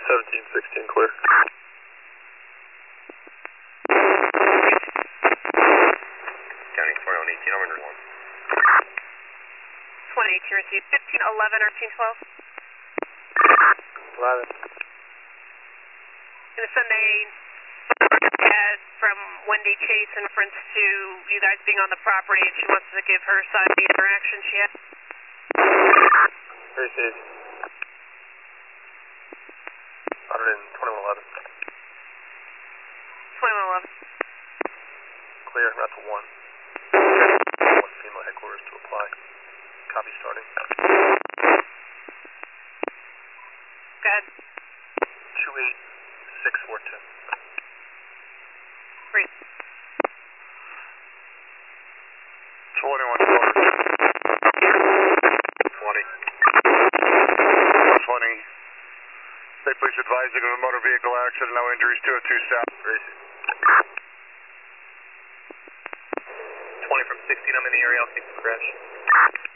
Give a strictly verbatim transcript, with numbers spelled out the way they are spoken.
seventeen sixteen clear. County twenty-one eighteen, I'm under one. twenty eighteen received. fifteen eleven or fifteen twelve? eleven. Gonna send a ad from Wendy Chase in reference to you guys being on the property, and she wants to give her side of the interaction she had. Received. one twenty-one eleven. twenty-one eleven. Clear, route to one. One FEMA headquarters to apply. Copy starting. Go ahead. two eight six four two. Three. twenty-one twenty. twenty. State Police advising of a motor vehicle accident, no injuries, two oh two south. Racing. twenty from sixteen, I'm in the area, I'll take the crash.